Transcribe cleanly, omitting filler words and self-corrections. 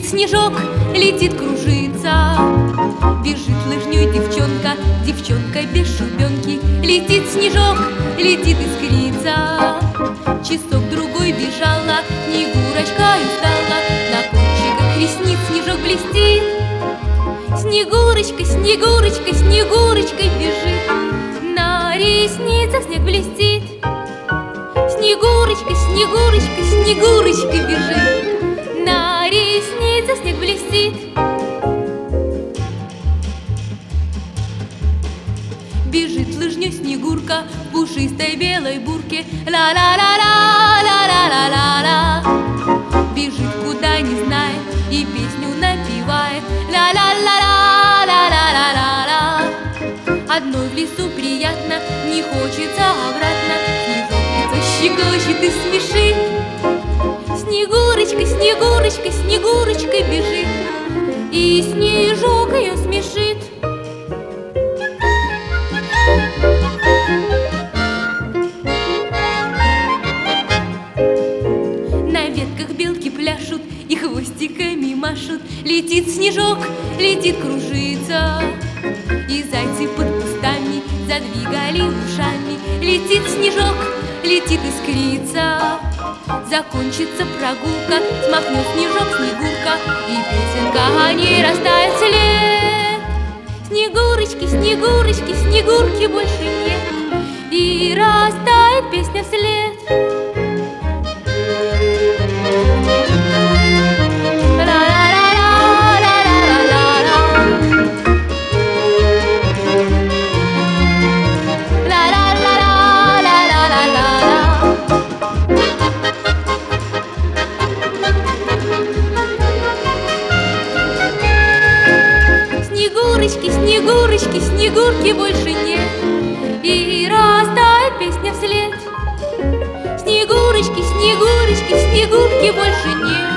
Летит снежок, летит, кружится. Бежит лыжней девчонка, девчонка без шубенки. Летит снежок, летит, искрится. Часок-другой бежала, Снегурочка и устала. На кончиках ресниц снежок блестит. Снегурочка, Снегурочка, Снегурочкой бежит. На ресницах снег блестит. Снегурочка, Снегурочка, Снегурочка бежит. На ресницах снег блестит. Бежит лыжней Снегурка в пушистой белой бурке. Ла-ла-ла-ла, ла-ла-ла-ла-ла. Бежит куда не знает и песню напевает. Ла-ла-ла-ла, ла-ла-ла-ла-ла. Одной в лесу приятно, не хочется обратно. Снежок лицо щекочет и смешит. Снегурочка, Снегурочка, Снегурочка бежит. И снежок ее смешит. На ветках белки пляшут и хвостиками машут. Летит снежок, летит, кружится. И зайцы под кустами задвигали ушами. Летит снежок, летит, искрится. Закончится прогулка, смахнет снежок Снегурка, и песенка о ней растает след. Снегурочки, Снегурочки, Снегурки больше нет, и растает песня вслед. Снегурочки, Снегурочки, Снегурки больше нет, и растает песня вслед. Снегурочки, Снегурочки, Снегурки больше нет.